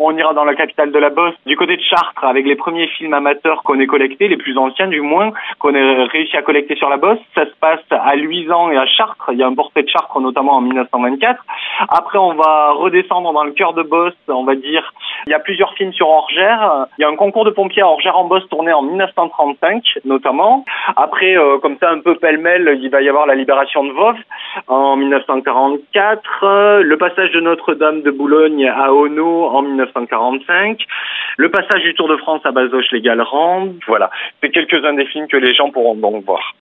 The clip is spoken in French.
On ira dans la capitale de la Bosse, du côté de Chartres, avec les premiers films amateurs qu'on ait collectés, les plus anciens du moins, qu'on ait réussi à collecter sur la Bosse. Ça se passe à Luisan et à Chartres. Il y a un portrait de Chartres notamment en 1924. Après, on va redescendre dans le cœur de Bosse, on va dire. Il y a plusieurs films sur Orgères. Il y a un concours de pompiers à Orgères-en-Bosse tourné en 1935 notamment. Après, comme ça un peu pêle-mêle, il va y avoir la libération de Voves en 1944, le passage de Notre-Dame de Boulogne à Auneau en 1945, le passage du Tour de France à Bazoches-les-Gallerandes. Voilà, c'est quelques-uns des films que les gens pourront donc voir.